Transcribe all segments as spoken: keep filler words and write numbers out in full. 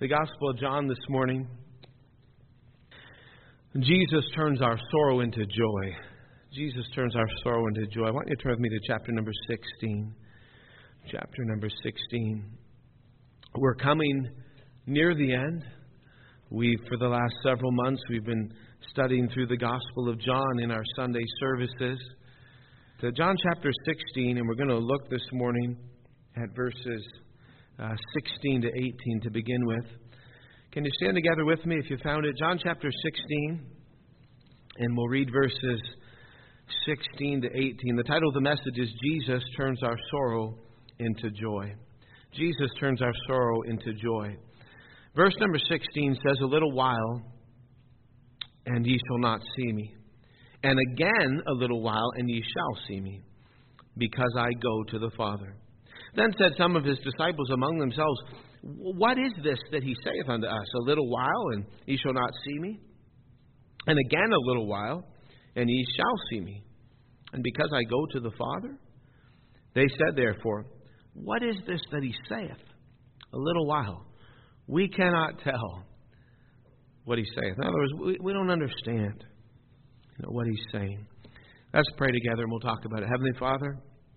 The Gospel of John this morning. Jesus turns our sorrow into joy. Jesus turns our sorrow into joy. I want you to turn with me to chapter number sixteen. Chapter number sixteen. We're coming near the end. We, for the last several months, we've been studying through the Gospel of John in our Sunday services. To John chapter sixteen, and we're going to look this morning at verses Uh, sixteen to eighteen to begin with. Can you stand together with me if you found it? John chapter sixteen, and we'll read verses sixteen to eighteen. The title of the message is Jesus Turns Our Sorrow into Joy. Jesus turns our sorrow into joy. Verse number sixteen says, "A little while, and ye shall not see me. And again a little while, and ye shall see me, because I go to the Father." Then said some of his disciples among themselves, "What is this that he saith unto us? A little while, and ye shall not see me? And again a little while, and ye shall see me. And because I go to the Father?" They said therefore, "What is this that he saith? A little while." We cannot tell what he saith. In other words, we, we don't understand you know, what he's saying. Let's pray together, and we'll talk about it. Heavenly Father,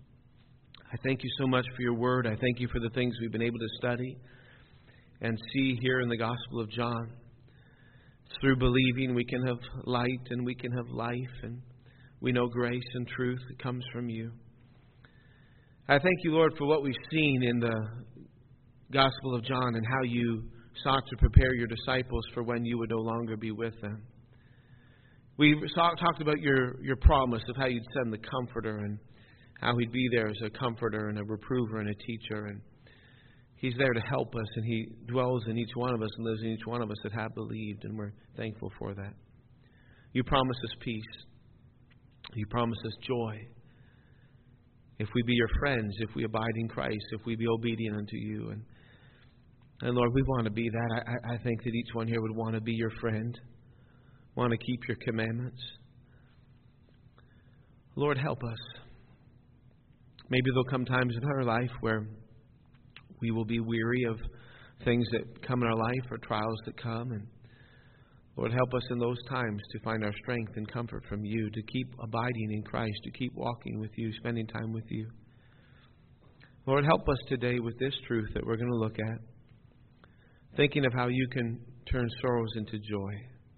I thank you so much for your word. I thank you for the things we've been able to study and see here in the Gospel of John. Through believing, we can have light and we can have life, and we know grace and truth that comes from you. I thank you, Lord, for what we've seen in the Gospel of John and how you sought to prepare your disciples for when you would no longer be with them. We saw, talked about your, your promise of how you'd send the Comforter and how he'd be there as a comforter and a reprover and a teacher. And he's there to help us, and he dwells in each one of us and lives in each one of us that have believed, and we're thankful for that. You promise us peace. You promise us joy. If we be your friends, if we abide in Christ, if we be obedient unto you. And, and Lord, we want to be that. I, I think that each one here would want to be your friend, want to keep your commandments. Lord, help us. Maybe there'll come times in our life where we will be weary of things that come in our life or trials that come. And Lord, help us in those times to find our strength and comfort from you, to keep abiding in Christ, to keep walking with you, spending time with you. Lord, help us today with this truth that we're going to look at, thinking of how you can turn sorrows into joy.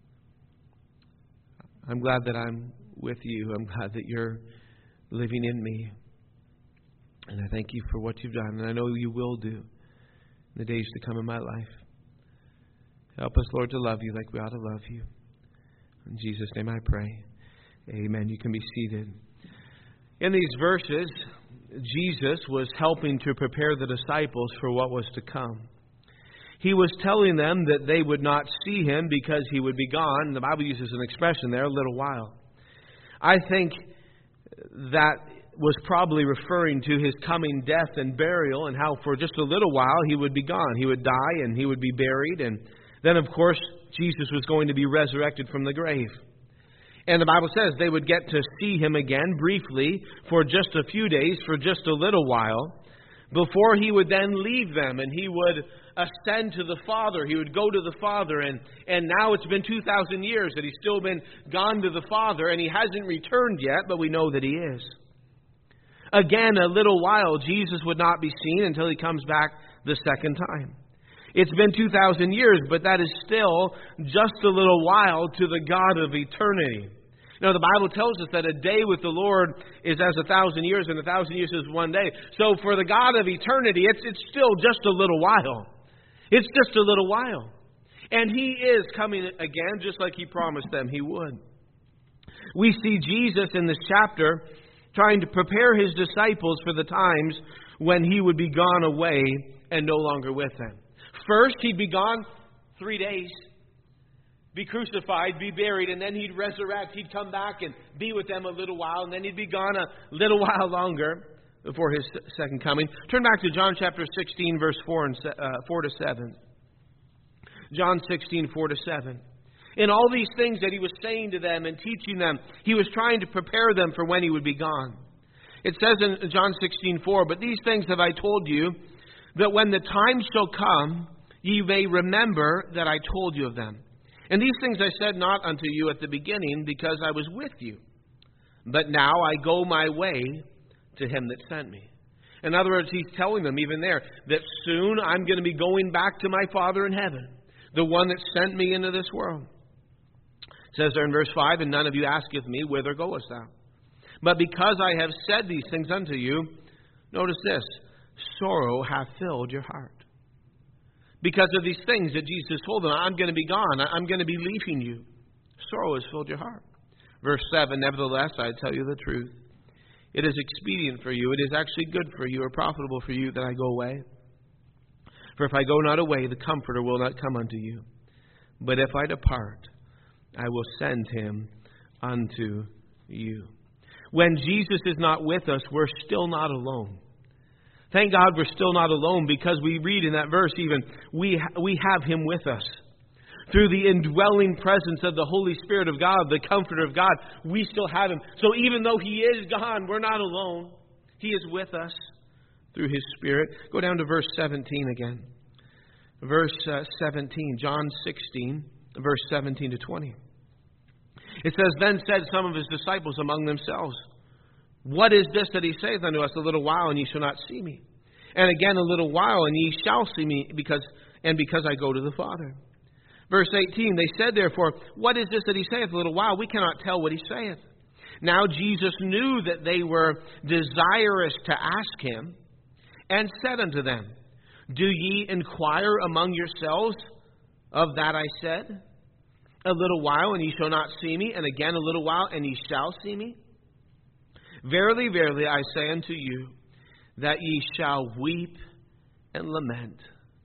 I'm glad that I'm with you. I'm glad that you're living in me. And I thank you for what you've done, and I know you will do in the days to come in my life. Help us, Lord, to love you like we ought to love you. In Jesus' name I pray. Amen. You can be seated. In these verses, Jesus was helping to prepare the disciples for what was to come. He was telling them that they would not see him because he would be gone. The Bible uses an expression there, a little while. I think that was probably referring to his coming death and burial, and how for just a little while he would be gone. He would die and he would be buried, and then of course Jesus was going to be resurrected from the grave. And the Bible says they would get to see him again briefly for just a few days, for just a little while, before he would then leave them and he would ascend to the Father. He would go to the Father, and, and now it's been two thousand years that he's still been gone to the Father, and he hasn't returned yet, but we know that he is. Again, a little while, Jesus would not be seen until he comes back the second time. It's been two thousand years, but that is still just a little while to the God of eternity. Now, the Bible tells us that a day with the Lord is as a thousand years, and a thousand years is one day. So for the God of eternity, it's, it's still just a little while. It's just a little while. And he is coming again, just like he promised them he would. We see Jesus in this chapter trying to prepare his disciples for the times when he would be gone away and no longer with them. First, he'd be gone three days, be crucified, be buried, and then he'd resurrect. He'd come back and be with them a little while, and then he'd be gone a little while longer before his second coming. Turn back to John chapter sixteen, verse four and uh, four to seven. John sixteen, four to seven. In all these things that he was saying to them and teaching them, he was trying to prepare them for when he would be gone. It says in John sixteen, four, "But these things have I told you, that when the time shall come, ye may remember that I told you of them. And these things I said not unto you at the beginning, because I was with you. But now I go my way to him that sent me. In other words, he's telling them even there that soon I'm going to be going back to my Father in heaven, the one that sent me into this world. It says there in verse five, and none of you asketh me, whither goest thou? But because I have said these things unto you, notice this, sorrow hath filled your heart. Because of these things that Jesus told them, I'm going to be gone, I'm going to be leaving you. Sorrow has filled your heart. Verse seven, nevertheless, I tell you the truth. It is expedient for you, it is actually good for you, or profitable for you that I go away. For if I go not away, the Comforter will not come unto you. But if I depart, I will send him unto you. When Jesus is not with us, we're still not alone. Thank God we're still not alone, because we read in that verse even, we, ha- we have him with us. Through the indwelling presence of the Holy Spirit of God, the Comforter of God, we still have him. So even though he is gone, we're not alone. He is with us through his Spirit. Go down to verse seventeen again. Verse uh, seventeen, John sixteen, verse seventeen to twenty. It says, Then said some of his disciples among themselves, What is this that he saith unto us? A little while, and ye shall not see me. And again a little while, and ye shall see me, because and because I go to the Father. Verse eighteen, They said therefore, What is this that he saith? A little while, we cannot tell what he saith. Now Jesus knew that they were desirous to ask him, and said unto them, Do ye inquire among yourselves of that I said? A little while, and ye shall not see me, and again a little while, and ye shall see me. Verily, verily, I say unto you, that ye shall weep and lament,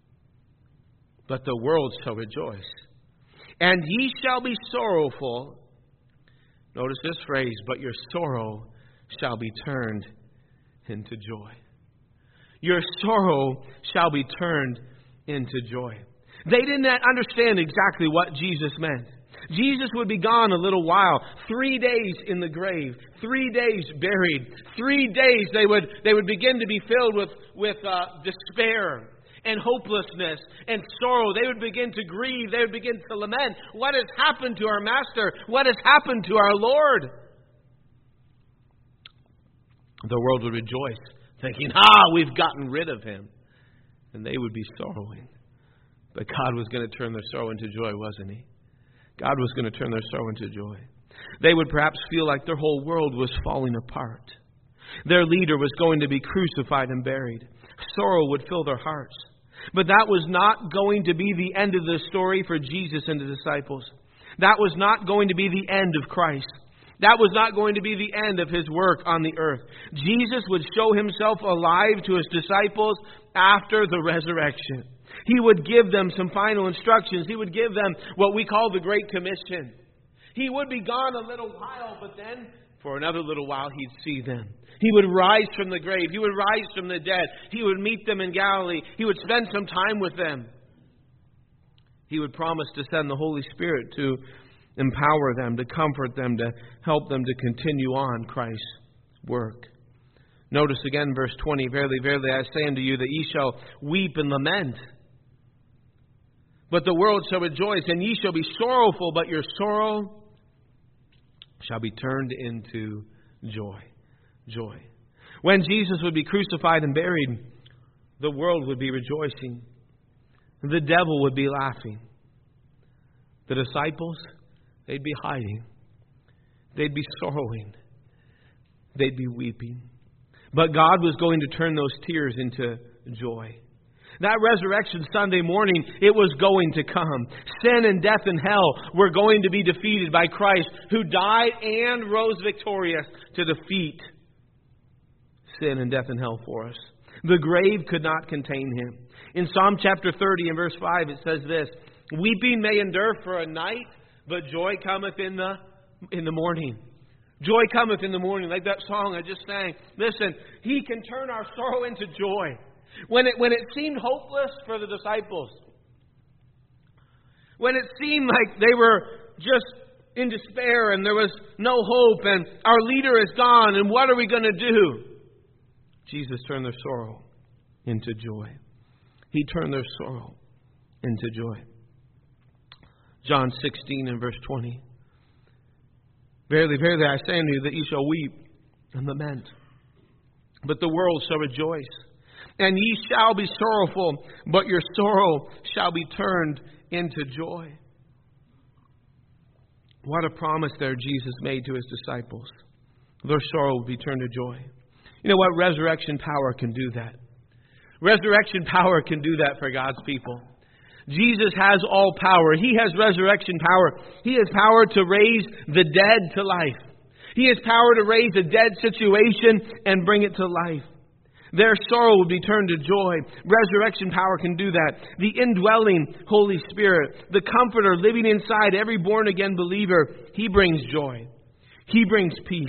but the world shall rejoice. And ye shall be sorrowful. Notice this phrase, but your sorrow shall be turned into joy. Your sorrow shall be turned into joy. They didn't understand exactly what Jesus meant. Jesus would be gone a little while. Three days in the grave. Three days buried. Three days they would they would begin to be filled with, with uh, despair and hopelessness and sorrow. They would begin to grieve. They would begin to lament. What has happened to our Master? What has happened to our Lord? The world would rejoice, thinking, ah, we've gotten rid of him. And they would be sorrowing. But God was going to turn their sorrow into joy, wasn't he? God was going to turn their sorrow into joy. They would perhaps feel like their whole world was falling apart. Their leader was going to be crucified and buried. Sorrow would fill their hearts. But that was not going to be the end of the story for Jesus and the disciples. That was not going to be the end of Christ. That was not going to be the end of his work on the earth. Jesus would show himself alive to his disciples after the resurrection. He would give them some final instructions. He would give them what we call the Great Commission. He would be gone a little while, but then for another little while he'd see them. He would rise from the grave. He would rise from the dead. He would meet them in Galilee. He would spend some time with them. He would promise to send the Holy Spirit to empower them, to comfort them, to help them to continue on Christ's work. Notice again verse twenty, Verily, verily, I say unto you that ye shall weep and lament, but the world shall rejoice, and ye shall be sorrowful, but your sorrow shall be turned into joy. Joy. When Jesus would be crucified and buried, the world would be rejoicing. The devil would be laughing. The disciples, they'd be hiding. They'd be sorrowing. They'd be weeping. But God was going to turn those tears into joy. That resurrection Sunday morning, it was going to come. Sin and death and hell were going to be defeated by Christ, who died and rose victorious to defeat sin and death and hell for us. The grave could not contain him. In Psalm chapter thirty and verse five, it says this, Weeping may endure for a night, but joy cometh in the in the morning. Joy cometh in the morning, like that song I just sang. Listen, he can turn our sorrow into joy. When it, when it seemed hopeless for the disciples, when it seemed like they were just in despair and there was no hope and our leader is gone and what are we going to do? Jesus turned their sorrow into joy. He turned their sorrow into joy. John sixteen and verse twenty. Verily, verily, I say unto you that ye shall weep and lament, but the world shall rejoice. And ye shall be sorrowful, but your sorrow shall be turned into joy. What a promise there Jesus made to his disciples. Their sorrow will be turned to joy. You know what? Resurrection power can do that. Resurrection power can do that for God's people. Jesus has all power. He has resurrection power. He has power to raise the dead to life. He has power to raise a dead situation and bring it to life. Their sorrow will be turned to joy. Resurrection power can do that. The indwelling Holy Spirit, the Comforter living inside every born-again believer, He brings joy. He brings peace.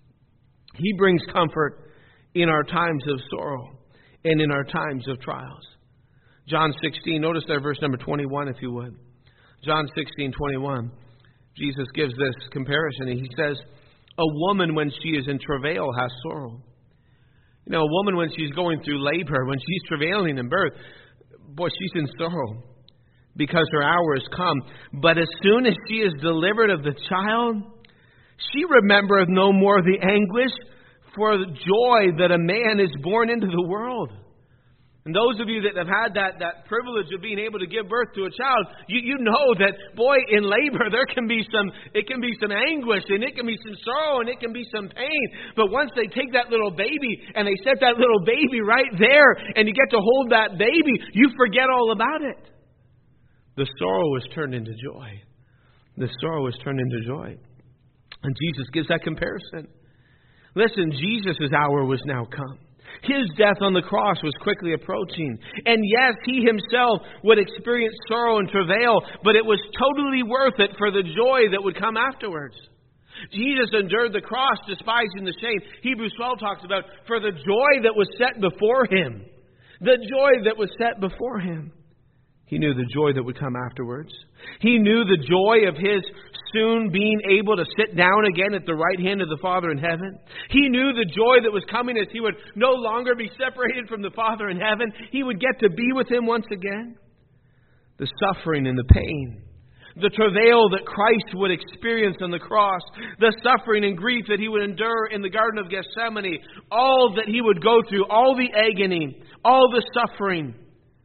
He brings comfort in our times of sorrow and in our times of trials. John sixteen, notice there verse number twenty-one if you would. John sixteen, twenty-one. Jesus gives this comparison. He says, a woman when she is in travail has sorrow. You know, a woman when she's going through labor, when she's travailing in birth, boy, she's in sorrow because her hour has come. But as soon as she is delivered of the child, she remembereth no more the anguish for the joy that a man is born into the world. And those of you that have had that, that privilege of being able to give birth to a child, you, you know that, boy, in labor there can be some, it can be some anguish and it can be some sorrow and it can be some pain. But once they take that little baby and they set that little baby right there and you get to hold that baby, you forget all about it. The sorrow is turned into joy. The sorrow is turned into joy. And Jesus gives that comparison. Listen, Jesus' hour was now come. His death on the cross was quickly approaching. And yes, He Himself would experience sorrow and travail, but it was totally worth it for the joy that would come afterwards. Jesus endured the cross, despising the shame. Hebrews twelve talks about, for the joy that was set before Him. The joy that was set before Him. He knew the joy that would come afterwards. He knew the joy of His soon being able to sit down again at the right hand of the Father in heaven. He knew the joy that was coming as He would no longer be separated from the Father in heaven. He would get to be with Him once again. The suffering and the pain, the travail that Christ would experience on the cross, the suffering and grief that He would endure in the Garden of Gethsemane, all that He would go through, all the agony, all the suffering,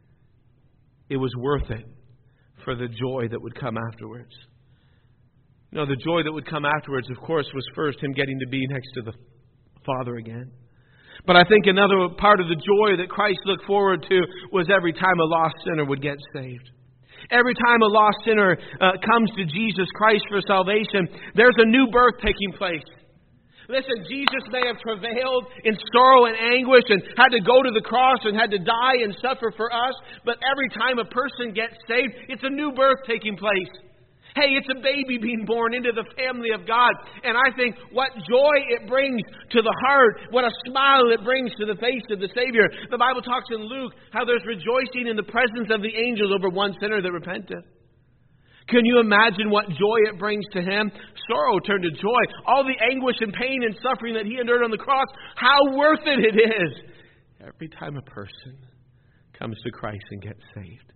it was worth it for the joy that would come afterwards. You know, the joy that would come afterwards, of course, was first Him getting to be next to the Father again. But I think another part of the joy that Christ looked forward to was every time a lost sinner would get saved. Every time a lost sinner uh, comes to Jesus Christ for salvation, there's a new birth taking place. Listen, Jesus may have travailed in sorrow and anguish and had to go to the cross and had to die and suffer for us. But every time a person gets saved, it's a new birth taking place. Hey, it's a baby being born into the family of God. And I think what joy it brings to the heart, what a smile it brings to the face of the Savior. The Bible talks in Luke how there's rejoicing in the presence of the angels over one sinner that repenteth. Can you imagine what joy it brings to Him? Sorrow turned to joy. All the anguish and pain and suffering that He endured on the cross, how worth it it is. Every time a person comes to Christ and gets saved.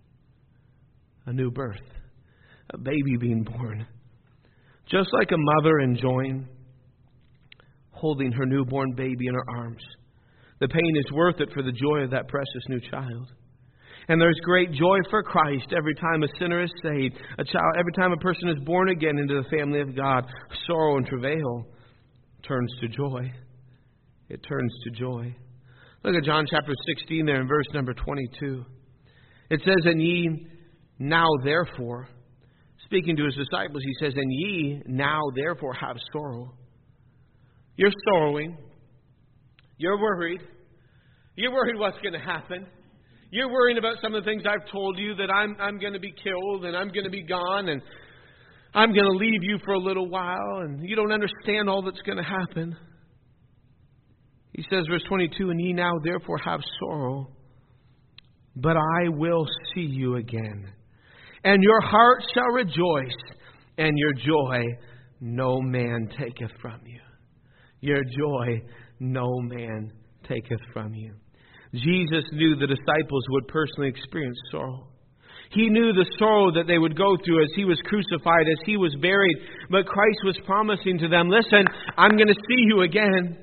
A new birth. A baby being born. Just like a mother enjoying holding her newborn baby in her arms. The pain is worth it for the joy of that precious new child. And there's great joy for Christ every time a sinner is saved. A child, every time a person is born again into the family of God. Sorrow and travail turns to joy. It turns to joy. Look at John chapter sixteen there in verse number twenty-two. It says, and ye now therefore, speaking to His disciples, He says, and ye now therefore have sorrow. You're sorrowing. You're worried. You're worried what's going to happen. You're worrying about some of the things I've told you, that I'm I'm going to be killed and I'm going to be gone and I'm going to leave you for a little while, and you don't understand all that's going to happen. He says, verse twenty-two, and ye now therefore have sorrow, but I will see you again, and your heart shall rejoice, and your joy no man taketh from you. Your joy no man taketh from you. Jesus knew the disciples would personally experience sorrow. He knew the sorrow that they would go through as He was crucified, as He was buried. But Christ was promising to them, listen, I'm going to see you again.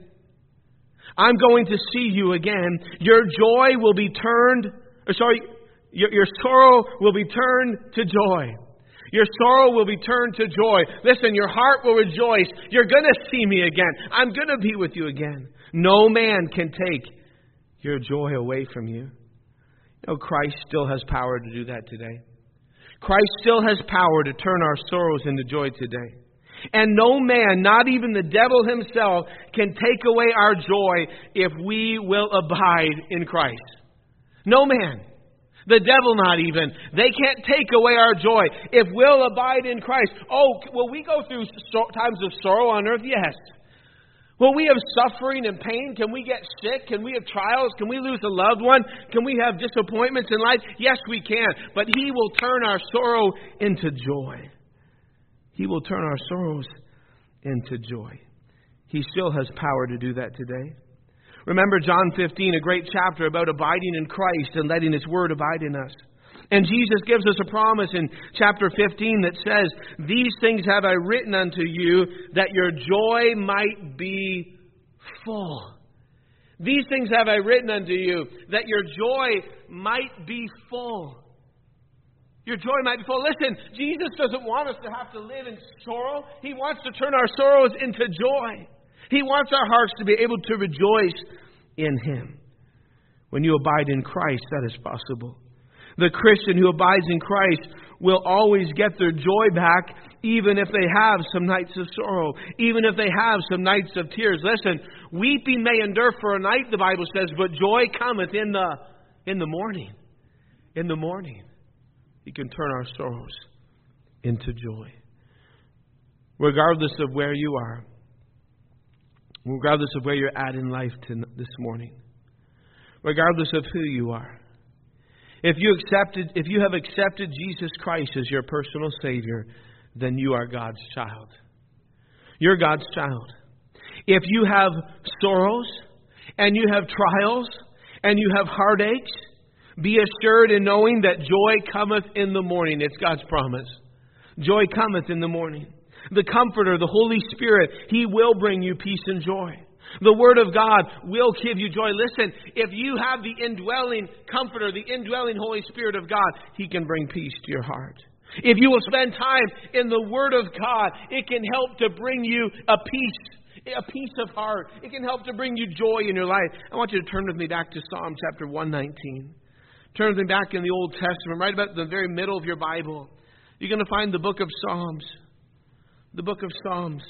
I'm going to see you again. Your joy will be turned, or sorry, your, your sorrow will be turned to joy. Your sorrow will be turned to joy. Listen, your heart will rejoice. You're going to see me again. I'm going to be with you again. No man can take your joy away from you. You know, Christ still has power to do that today. Christ still has power to turn our sorrows into joy today. And no man, not even the devil himself, can take away our joy if we will abide in Christ. No man. The devil not even. They can't take away our joy if we'll abide in Christ. Oh, will we go through times of sorrow on earth? Yes. Will we have suffering and pain? Can we get sick? Can we have trials? Can we lose a loved one? Can we have disappointments in life? Yes, we can. But He will turn our sorrow into joy. He will turn our sorrows into joy. He still has power to do that today. Remember John fifteen, a great chapter about abiding in Christ and letting His Word abide in us. And Jesus gives us a promise in chapter fifteen that says, these things have I written unto you, that your joy might be full. These things have I written unto you, that your joy might be full. Your joy might be full. Listen, Jesus doesn't want us to have to live in sorrow. He wants to turn our sorrows into joy. He wants our hearts to be able to rejoice in Him. When you abide in Christ, that is possible. The Christian who abides in Christ will always get their joy back, even if they have some nights of sorrow, even if they have some nights of tears. Listen, weeping may endure for a night, the Bible says, but joy cometh in the, in the morning. In the morning. He can turn our sorrows into joy. Regardless of where you are, regardless of where you're at in life this morning, regardless of who you are, if you accepted, if you have accepted Jesus Christ as your personal Savior, then you are God's child. You're God's child. If you have sorrows and you have trials and you have heartaches, be assured in knowing that joy cometh in the morning. It's God's promise. Joy cometh in the morning. The Comforter, the Holy Spirit, He will bring you peace and joy. The Word of God will give you joy. Listen, if you have the indwelling Comforter, the indwelling Holy Spirit of God, He can bring peace to your heart. If you will spend time in the Word of God, it can help to bring you a peace, a peace of heart. It can help to bring you joy in your life. I want you to turn with me back to Psalm chapter one nineteen. Turn with me back in the Old Testament, right about the very middle of your Bible. You're going to find the book of Psalms. The book of Psalms.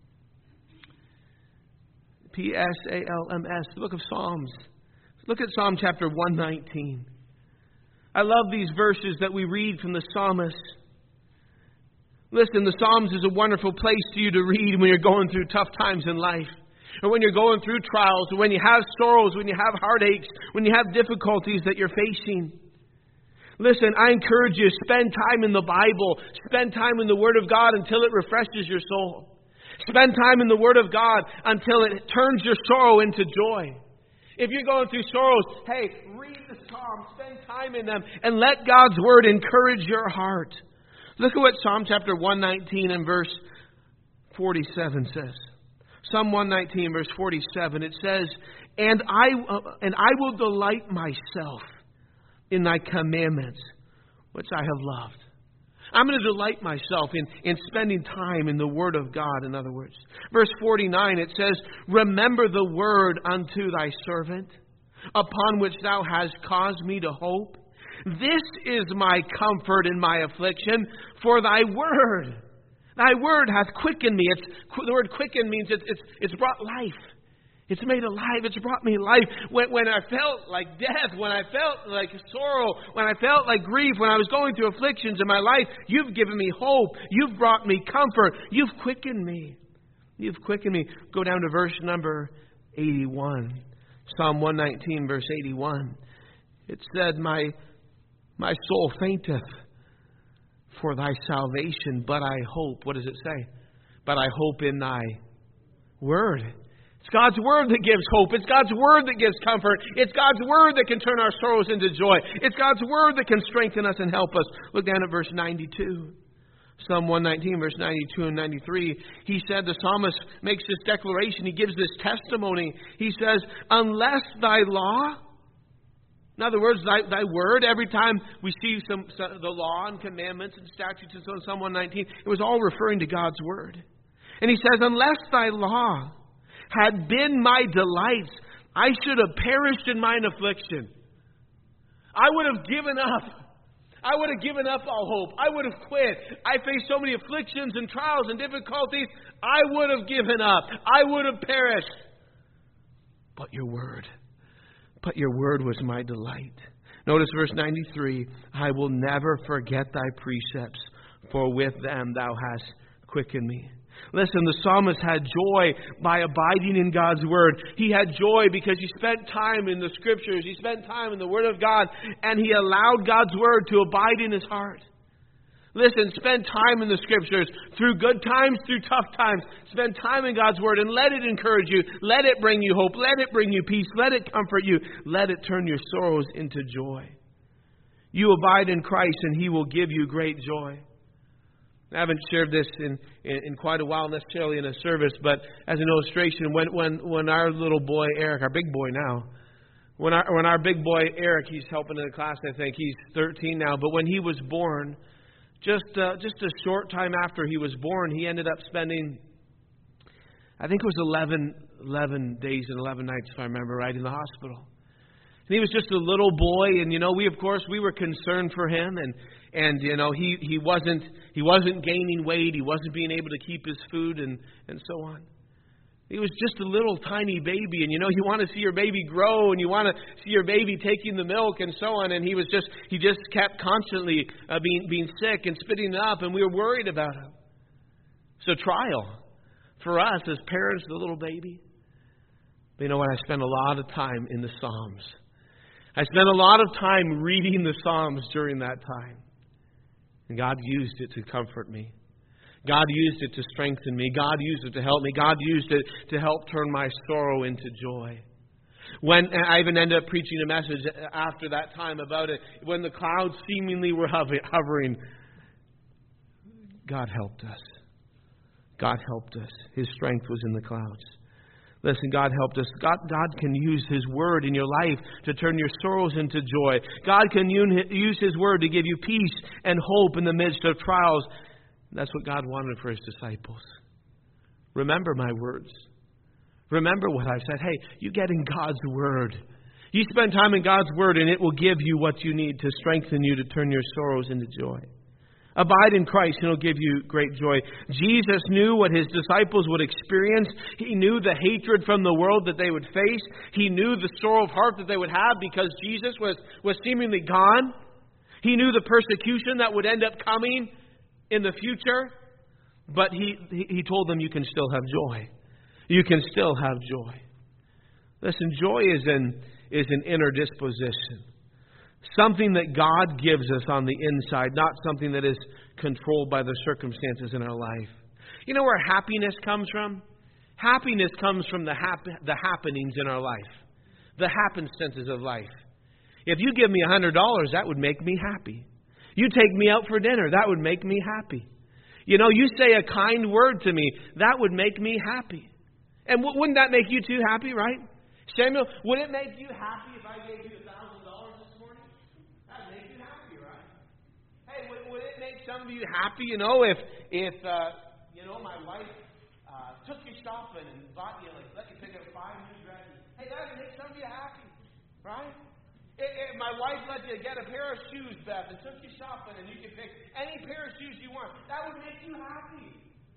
P S A L M S. The book of Psalms. Look at Psalm chapter one nineteen. I love these verses that we read from the psalmist. Listen, the Psalms is a wonderful place for you to read when you're going through tough times in life. Or when you're going through trials, or when you have sorrows, when you have heartaches, when you have difficulties that you're facing. Listen, I encourage you, spend time in the Bible. Spend time in the Word of God until it refreshes your soul. Spend time in the Word of God until it turns your sorrow into joy. If you're going through sorrows, hey, read the Psalms, spend time in them, and let God's Word encourage your heart. Look at what Psalm chapter one nineteen and verse forty-seven says. Psalm one nineteen, verse forty-seven, it says, And I uh, and I will delight myself in thy commandments, which I have loved. I'm going to delight myself in, in spending time in the Word of God, in other words. Verse forty-nine, it says, Remember the word unto thy servant, upon which thou hast caused me to hope. This is my comfort in my affliction, for thy word. Thy word hath quickened me. It's, the word quicken means it's, it's, it's brought life. It's made alive. It's brought me life. When, when I felt like death, when I felt like sorrow, when I felt like grief, when I was going through afflictions in my life, you've given me hope. You've brought me comfort. You've quickened me. You've quickened me. Go down to verse number eighty-one. Psalm one nineteen, verse eighty-one. It said, My, my soul fainteth for thy salvation, but I hope. What does it say? But I hope in thy word. It It's God's Word that gives hope. It's God's Word that gives comfort. It's God's Word that can turn our sorrows into joy. It's God's Word that can strengthen us and help us. Look down at verse ninety-two. Psalm one nineteen, verse ninety-two and ninety-three. He said, the psalmist makes this declaration. He gives this testimony. He says, unless thy law, in other words, thy, thy word, every time we see some, some the law and commandments and statutes and so on, Psalm one nineteen, it was all referring to God's Word. And he says, unless thy law had been my delights, I should have perished in mine affliction. I would have given up. I would have given up all hope. I would have quit. I faced so many afflictions and trials and difficulties. I would have given up. I would have perished. But your word, but your word was my delight. Notice verse ninety-three. I will never forget thy precepts, for with them thou hast quickened me. Listen, the psalmist had joy by abiding in God's Word. He had joy because he spent time in the Scriptures. He spent time in the Word of God. And he allowed God's Word to abide in his heart. Listen, spend time in the Scriptures. Through good times, through tough times. Spend time in God's Word and let it encourage you. Let it bring you hope. Let it bring you peace. Let it comfort you. Let it turn your sorrows into joy. You abide in Christ and He will give you great joy. I haven't shared this in, in, in quite a while necessarily in a service, but as an illustration, when, when, when our little boy Eric, our big boy now, when our, when our big boy Eric, he's helping in the class, I think, he's thirteen now, but when he was born, just uh, just a short time after he was born, he ended up spending, I think it was eleven, eleven days and eleven nights, if I remember right, in the hospital. And he was just a little boy, and you know, we of course we were concerned for him, and and you know he, he wasn't he wasn't gaining weight, he wasn't being able to keep his food, and and so on. He was just a little tiny baby, and you know you want to see your baby grow, and you want to see your baby taking the milk, and so on. And he was just he just kept constantly uh, being being sick and spitting up, and we were worried about him. It's a trial for us as parents, the little baby. But you know what? I spent a lot of time in the Psalms. I spent a lot of time reading the Psalms during that time. And God used it to comfort me. God used it to strengthen me. God used it to help me. God used it to help turn my sorrow into joy. When I even ended up preaching a message after that time about it, when the clouds seemingly were hovering, God helped us. God helped us. His strength was in the clouds. Listen, God helped us. God, God can use His Word in your life to turn your sorrows into joy. God can use His Word to give you peace and hope in the midst of trials. That's what God wanted for His disciples. Remember my words. Remember what I've said. Hey, you get in God's Word. You spend time in God's Word and it will give you what you need to strengthen you to turn your sorrows into joy. Abide in Christ and He'll give you great joy. Jesus knew what His disciples would experience. He knew the hatred from the world that they would face. He knew the sorrow of heart that they would have because Jesus was, was seemingly gone. He knew the persecution that would end up coming in the future. But He, he told them you can still have joy. You can still have joy. Listen, joy is an, is an inner disposition. Something that God gives us on the inside, not something that is controlled by the circumstances in our life. You know where happiness comes from? Happiness comes from the hap- the happenings in our life. The happenstances of life. If you give me one hundred dollars, that would make me happy. You take me out for dinner, that would make me happy. You know, you say a kind word to me, that would make me happy. And w- wouldn't that make you too happy, right? Samuel, would it make you happy if I gave you a thousand dollars this morning? That would make you happy, right? Hey, would, would it make some of you happy, you know, if, if uh, you know, my wife uh, took you shopping and bought you, like, let you pick up five new dresses? Hey, that would make some of you happy, right? If, if my wife let you get a pair of shoes, Beth, and took you shopping and you could pick any pair of shoes you want, that would make you happy.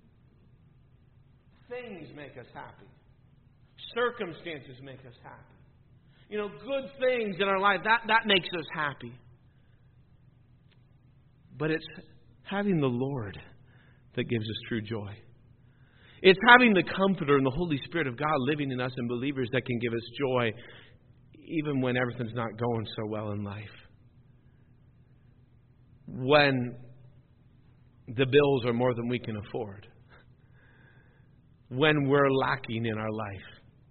Things make us happy. Circumstances make us happy. You know, good things in our life, that, that makes us happy. But it's having the Lord that gives us true joy. It's having the Comforter and the Holy Spirit of God living in us and believers that can give us joy even when everything's not going so well in life. When the bills are more than we can afford. When we're lacking in our life.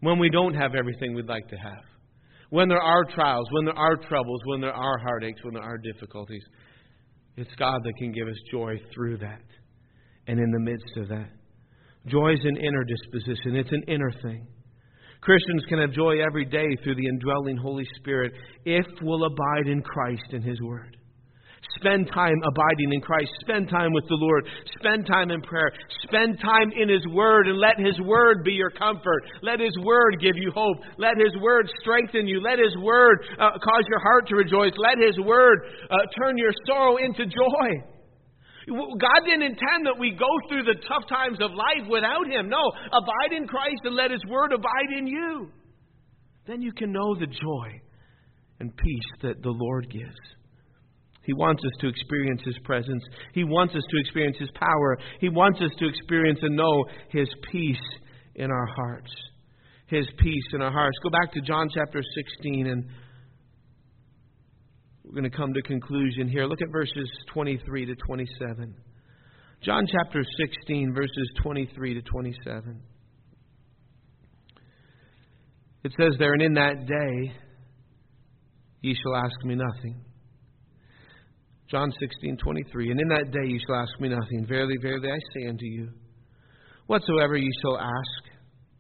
when we don't have everything we'd like to have, when there are trials, when there are troubles, when there are heartaches, when there are difficulties. It's God that can give us joy through that and in the midst of that. Joy is an inner disposition. It's an inner thing. Christians can have joy every day through the indwelling Holy Spirit if we'll abide in Christ and His Word. Spend time abiding in Christ. Spend time with the Lord. Spend time in prayer. Spend time in His Word, and let His Word be your comfort. Let His Word give you hope. Let His Word strengthen you. Let His Word uh, cause your heart to rejoice. Let His Word uh, turn your sorrow into joy. God didn't intend that we go through the tough times of life without Him. No, abide in Christ and let His Word abide in you. Then you can know the joy and peace that the Lord gives. He wants us to experience His presence. He wants us to experience His power. He wants us to experience and know His peace in our hearts. His peace in our hearts. Go back to John chapter sixteen, and we're going to come to conclusion here. Look at verses twenty-three to twenty-seven. John chapter sixteen, verses twenty-three to twenty-seven. It says there, "And in that day ye shall ask me nothing." John sixteen, twenty-three. "And in that day ye shall ask me nothing. Verily, verily, I say unto you, whatsoever ye shall ask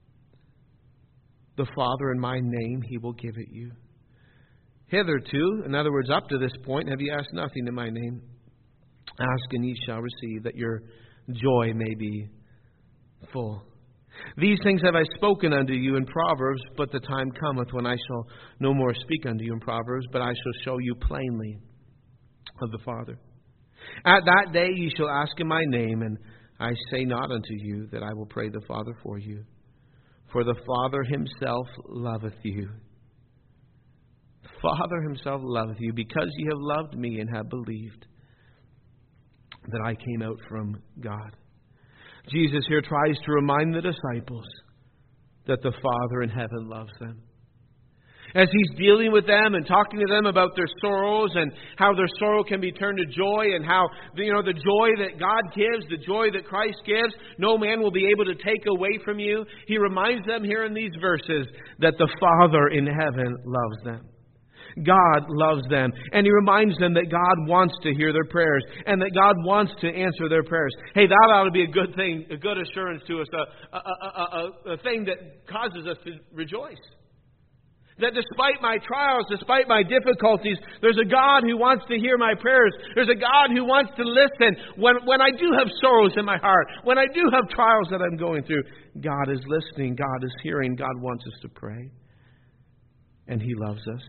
the Father in my name, He will give it you. Hitherto," in other words, up to this point, "have ye asked nothing in my name? Ask, and ye shall receive, that your joy may be full. These things have I spoken unto you in Proverbs, but the time cometh when I shall no more speak unto you in Proverbs, but I shall show you plainly of the Father. At that day ye shall ask in my name, and I say not unto you that I will pray the Father for you. For the Father Himself loveth you. The Father Himself loveth you, because ye have loved me and have believed that I came out from God." Jesus here tries to remind the disciples that the Father in heaven loves them. As He's dealing with them and talking to them about their sorrows and how their sorrow can be turned to joy, and how, you know, the joy that God gives, the joy that Christ gives, no man will be able to take away from you. He reminds them here in these verses that the Father in heaven loves them. God loves them. And He reminds them that God wants to hear their prayers and that God wants to answer their prayers. Hey, that ought to be a good thing, a good assurance to us, a, a, a, a, a thing that causes us to rejoice. That despite my trials, despite my difficulties, there's a God who wants to hear my prayers. There's a God who wants to listen. When, when I do have sorrows in my heart, when I do have trials that I'm going through, God is listening. God is hearing. God wants us to pray. And He loves us.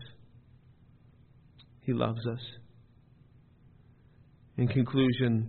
He loves us. In conclusion,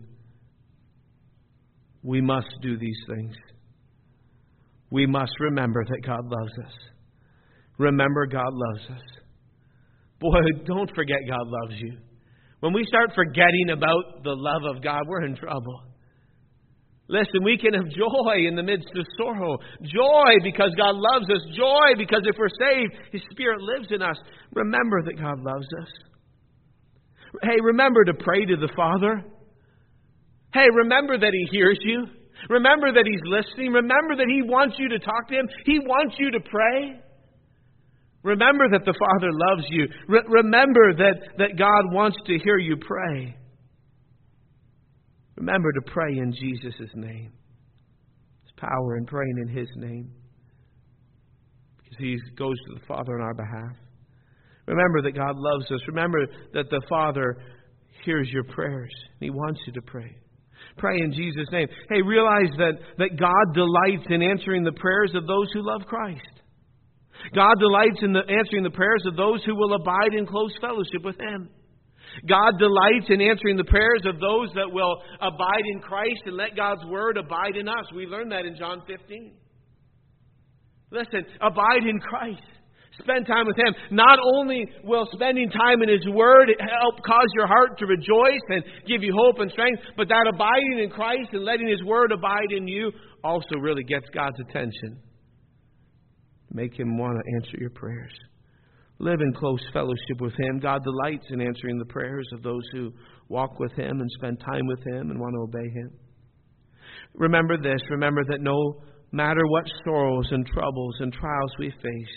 we must do these things. We must remember that God loves us. Remember, God loves us. Boy, don't forget God loves you. When we start forgetting about the love of God, we're in trouble. Listen, we can have joy in the midst of sorrow. Joy because God loves us. Joy because if we're saved, His Spirit lives in us. Remember that God loves us. Hey, remember to pray to the Father. Hey, remember that He hears you. Remember that He's listening. Remember that He wants you to talk to Him. He wants you to pray. Remember that the Father loves you. Re- remember that, that God wants to hear you pray. Remember to pray in Jesus' name. There's power in praying in His name, because He goes to the Father on our behalf. Remember that God loves us. Remember that the Father hears your prayers. He wants you to pray. Pray in Jesus' name. Hey, realize that, that God delights in answering the prayers of those who love Christ. God delights in the, answering the prayers of those who will abide in close fellowship with Him. God delights in answering the prayers of those that will abide in Christ and let God's Word abide in us. We learned that in John fifteen. Listen, abide in Christ. Spend time with Him. Not only will spending time in His Word help cause your heart to rejoice and give you hope and strength, but that abiding in Christ and letting His Word abide in you also really gets God's attention. Make Him want to answer your prayers. Live in close fellowship with Him. God delights in answering the prayers of those who walk with Him and spend time with Him and want to obey Him. Remember this. Remember that no, matter what sorrows and troubles and trials we face,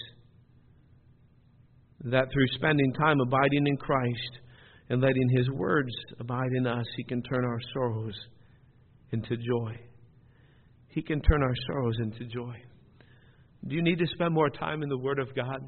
that through spending time abiding in Christ and letting His words abide in us, He can turn our sorrows into joy. He can turn our sorrows into joy. Do you need to spend more time in the Word of God?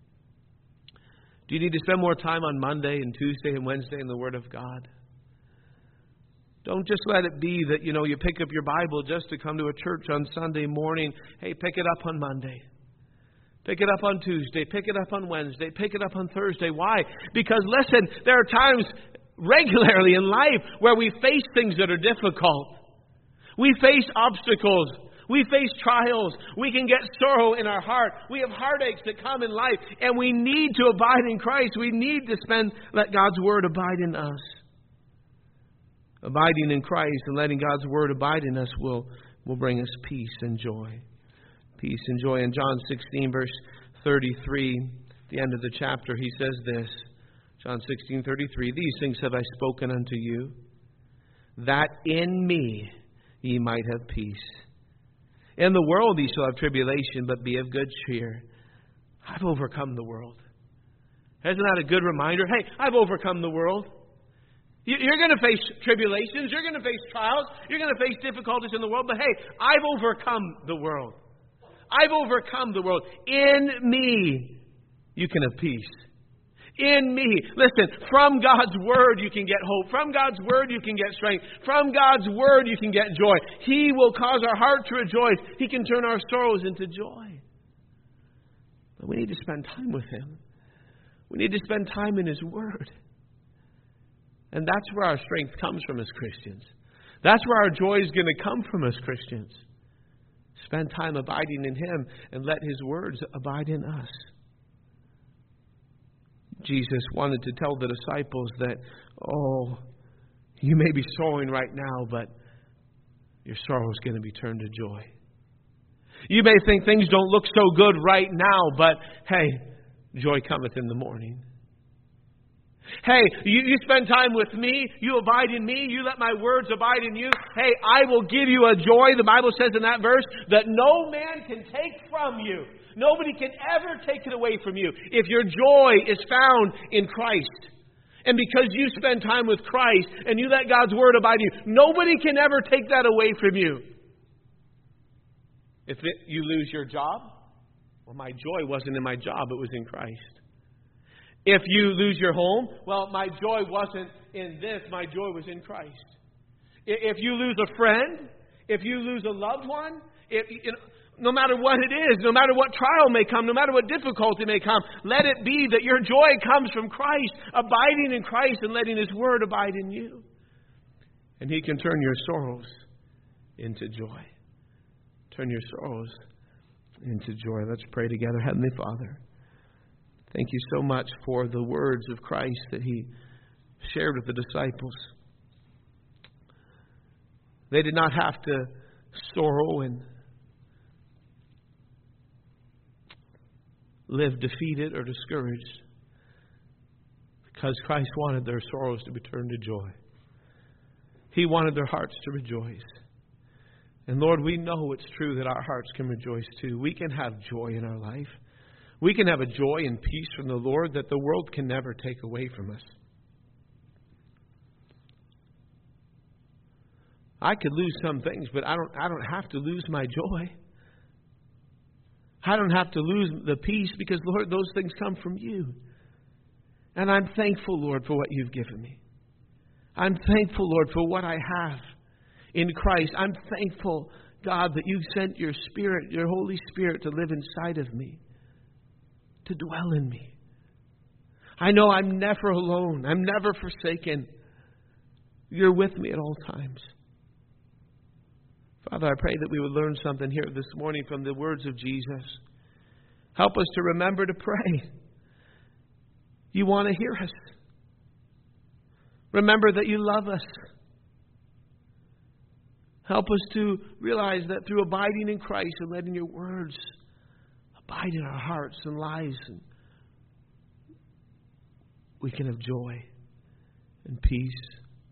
Do you need to spend more time on Monday and Tuesday and Wednesday in the Word of God? Don't just let it be that, you know, you pick up your Bible just to come to a church on Sunday morning. Hey, pick it up on Monday. Pick it up on Tuesday. Pick it up on Wednesday. Pick it up on Thursday. Why? Because, listen, there are times regularly in life where we face things that are difficult. We face obstacles. We face trials. We can get sorrow in our heart. We have heartaches that come in life. And we need to abide in Christ. We need to spend, let God's Word abide in us. Abiding in Christ and letting God's Word abide in us will, will bring us peace and joy. Peace and joy. In John sixteen, verse thirty-three, the end of the chapter, He says this. John sixteen, thirty-three, "These things have I spoken unto you, that in me ye might have peace. In the world ye shall have tribulation, but be of good cheer. I've overcome the world." Isn't that a good reminder? Hey, I've overcome the world. You're going to face tribulations. You're going to face trials. You're going to face difficulties in the world. But hey, I've overcome the world. I've overcome the world. In me, you can have peace. In me. Listen, from God's Word you can get hope. From God's Word you can get strength. From God's Word you can get joy. He will cause our heart to rejoice. He can turn our sorrows into joy. But we need to spend time with Him. We need to spend time in His Word. And that's where our strength comes from as Christians. That's where our joy is going to come from as Christians. Spend time abiding in Him and let His words abide in us. Jesus wanted to tell the disciples that, oh, you may be sorrowing right now, but your sorrow is going to be turned to joy. You may think things don't look so good right now, but hey, joy cometh in the morning. Hey, you, you spend time with me, you abide in me, you let my words abide in you. Hey, I will give you a joy, the Bible says in that verse, that no man can take from you. Nobody can ever take it away from you if your joy is found in Christ. And because you spend time with Christ and you let God's Word abide in you, nobody can ever take that away from you. If it, you lose your job, well, my joy wasn't in my job, it was in Christ. If you lose your home, well, my joy wasn't in this, my joy was in Christ. If you lose a friend, if you lose a loved one, if, you know, no matter what it is, no matter what trial may come, no matter what difficulty may come, let it be that your joy comes from Christ, abiding in Christ and letting His Word abide in you. And He can turn your sorrows into joy. Turn your sorrows into joy. Let's pray together. Heavenly Father, thank you so much for the words of Christ that He shared with the disciples. They did not have to sorrow and live defeated or discouraged, because Christ wanted their sorrows to be turned to joy. He wanted their hearts to rejoice. And Lord, we know it's true that our hearts can rejoice too. We can have joy in our life. We can have a joy and peace from the Lord that the world can never take away from us. I could lose some things, but I don't I don't have to lose my joy. I don't have to lose the peace because, Lord, those things come from you. And I'm thankful, Lord, for what you've given me. I'm thankful, Lord, for what I have in Christ. I'm thankful, God, that you sent your Spirit, your Holy Spirit, to live inside of me, to dwell in me. I know I'm never alone. I'm never forsaken. You're with me at all times. Father, I pray that we would learn something here this morning from the words of Jesus. Help us to remember to pray. You want to hear us. Remember that you love us. Help us to realize that through abiding in Christ and letting your words abide in our hearts and lives, and we can have joy and peace.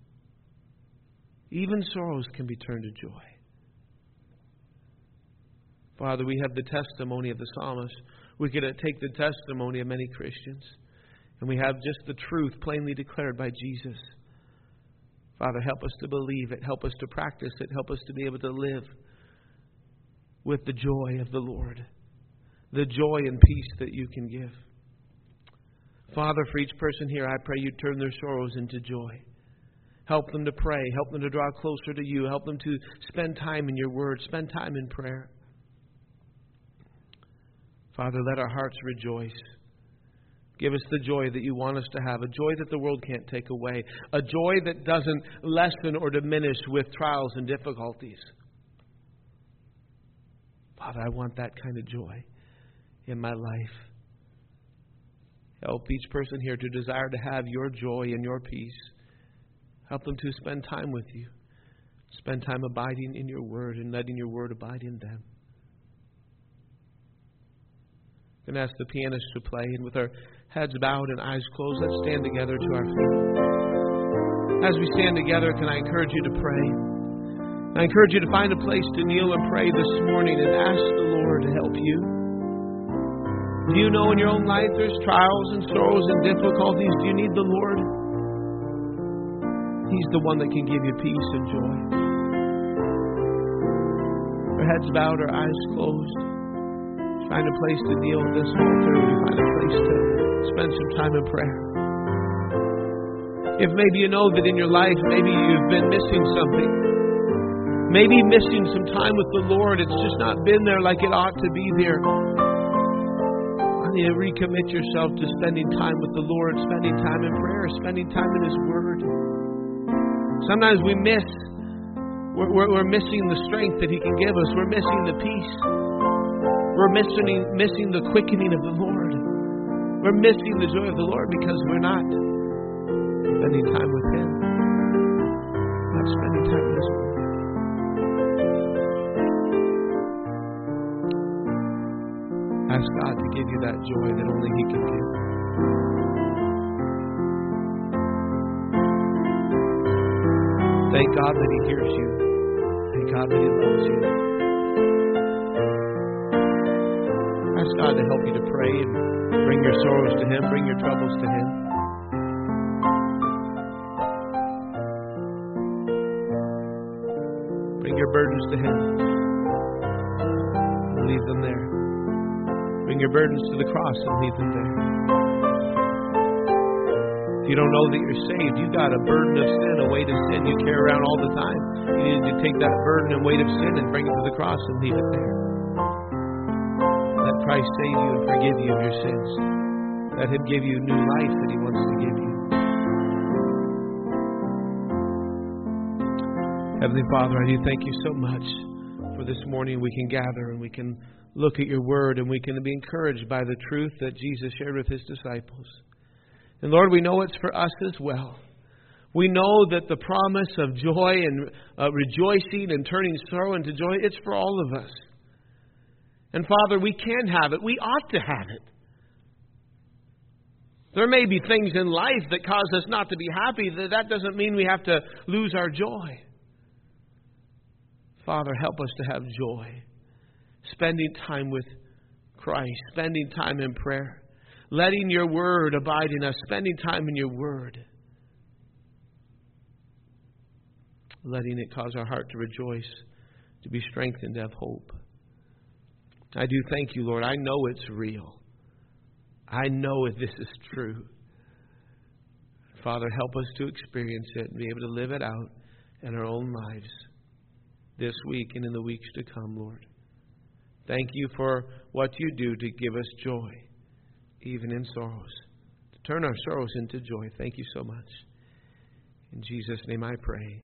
Even sorrows can be turned to joy. Father, we have the testimony of the psalmist. We could take the testimony of many Christians. And we have just the truth plainly declared by Jesus. Father, help us to believe it. Help us to practice it. Help us to be able to live with the joy of the Lord. The joy and peace that you can give. Father, for each person here, I pray you turn their sorrows into joy. Help them to pray. Help them to draw closer to you. Help them to spend time in your word. Spend time in prayer. Father, let our hearts rejoice. Give us the joy that you want us to have, a joy that the world can't take away, a joy that doesn't lessen or diminish with trials and difficulties. Father, I want that kind of joy in my life. Help each person here to desire to have your joy and your peace. Help them to spend time with you. Spend time abiding in your word and letting your word abide in them. I'm going to ask the pianist to play, and with our heads bowed and eyes closed, let's stand together to our feet. As we stand together, can I encourage you to pray? I encourage you to find a place to kneel and pray this morning and ask the Lord to help you. Do you know in your own life there's trials and sorrows and difficulties? Do you need the Lord? He's the one that can give you peace and joy. Our heads bowed, our eyes closed. Find a place to kneel at this altar. We find a place to spend some time in prayer. If maybe you know that in your life, maybe you've been missing something. Maybe missing some time with the Lord. It's just not been there like it ought to be there. I need to recommit yourself to spending time with the Lord, spending time in prayer, spending time in His Word. Sometimes we miss. We're, we're, we're missing the strength that He can give us. We're missing the peace. We're missing, missing the quickening of the Lord. We're missing the joy of the Lord because we're not spending time with Him. Not spending time with His Word. Ask God to give you that joy that only He can give. Thank God that He hears you. Thank God that He loves you. Ask God to help you to pray and bring your sorrows to Him, bring your troubles to Him. Bring your burdens to Him. And leave them there. Bring your burdens to the cross and leave them there. If you don't know that you're saved, you've got a burden of sin, a weight of sin you carry around all the time. You need to take that burden and weight of sin and bring it to the cross and leave it there. Let Christ save you and forgive you of your sins. Let Him give you new life that He wants to give you. Heavenly Father, I do thank you so much for this morning we can gather and we can look at your word and we can be encouraged by the truth that Jesus shared with His disciples. And Lord, we know it's for us as well. We know that the promise of joy and uh, rejoicing and turning sorrow into joy, it's for all of us. And Father, we can have it. We ought to have it. There may be things in life that cause us not to be happy. That doesn't mean we have to lose our joy. Father, help us to have joy. Spending time with Christ. Spending time in prayer. Letting your word abide in us. Spending time in your word. Letting it cause our heart to rejoice. To be strengthened, to have hope. I do thank you, Lord. I know it's real. I know this is true. Father, help us to experience it and be able to live it out in our own lives this week and in the weeks to come, Lord. Thank you for what you do to give us joy, even in sorrows. To turn our sorrows into joy. Thank you so much. In Jesus' name I pray.